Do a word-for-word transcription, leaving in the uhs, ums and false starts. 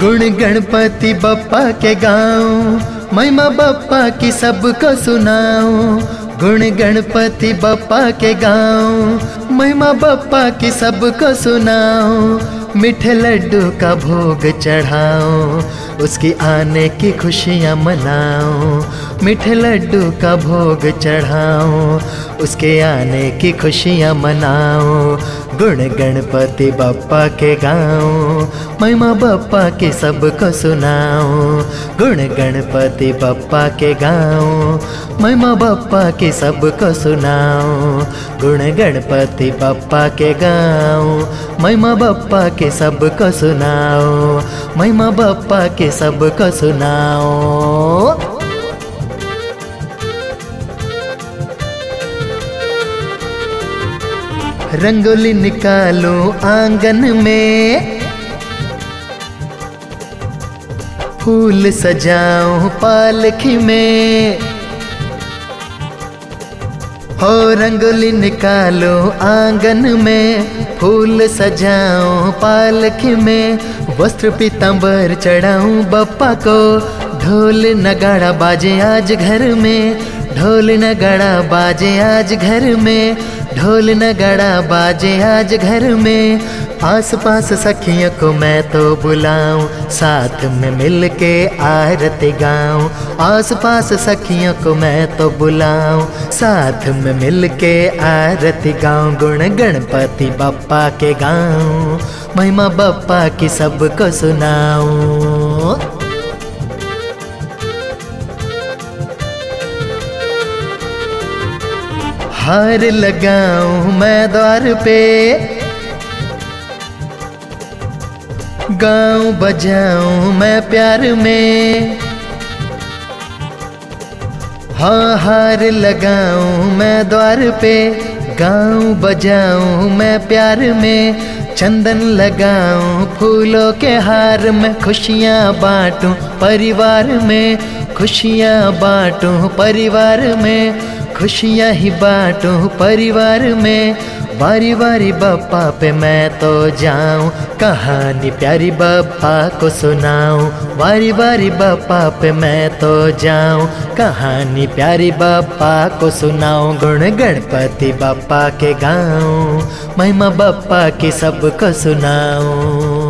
गुण गणपति बप्पा के गाऊं, महिमा बप्पा की सबको सुनाऊं। गुण गणपति बप्पा के गाऊं, महिमा बप्पा की सबको सुनाऊं। मीठे लड्डू का भोग चढ़ाऊं, उसकी आने की खुशियाँ मनाऊं। मीठे लड्डू का भोग चढ़ाऊं, उसके आने की खुशियाँ मनाऊं। गुण गणपति बप्पा के गाऊं, महिमा बप्पा की सबको सुनाऊं। गुण गणपति बप्पा के गाऊं, महिमा बप्पा की सबको सुनाऊं। गुण गणपति बप्पा के गाऊं, महिमा बप्पा के सबको सुनाऊं। महिमा बप्पा के सबको सुनाऊं। रंगोली निकालो आंगन में, फूल सजाऊं पालकी में। हो रंगोली निकालो आंगन में, फूल सजाऊं पालकी में। वस्त्र पीतांबर चढ़ाऊं बप्पा को, ढोल नगाड़ा बाजे आज घर में। ढोल नगाड़ा बाजे आज घर में। ढोल नगाड़ा बाजे आज घर में। आस पास सखियों को मैं तो बुलाऊं, साथ में मिलके आरती गाऊं। आस पास सखियों को मैं तो बुलाऊं, साथ में मिलके आरती गाऊं। गुण गणपति बप्पा के गाऊं, महिमा बप्पा की सबको सुनाऊं। हार लगाऊं मैं द्वार पे, गाऊं बजाऊं मैं प्यार में। हाँ हार लगाऊं मैं द्वार पे, गाऊं बजाऊं मैं प्यार में। चंदन लगाऊं फूलों के हार में, खुशियाँ बांटूं परिवार में। खुशियाँ बांटूं परिवार में। खुशियाँ ही बांटूं परिवार में। बारी बारी बप्पा पे मैं तो जाऊं, कहानी प्यारी बप्पा को सुनाऊं। बारी बारी बप्पा पे मैं तो जाऊं, कहानी प्यारी बप्पा को सुनाऊं। गुण गणपति बप्पा के गाऊं, महिमा बप्पा की सबको सुनाऊं।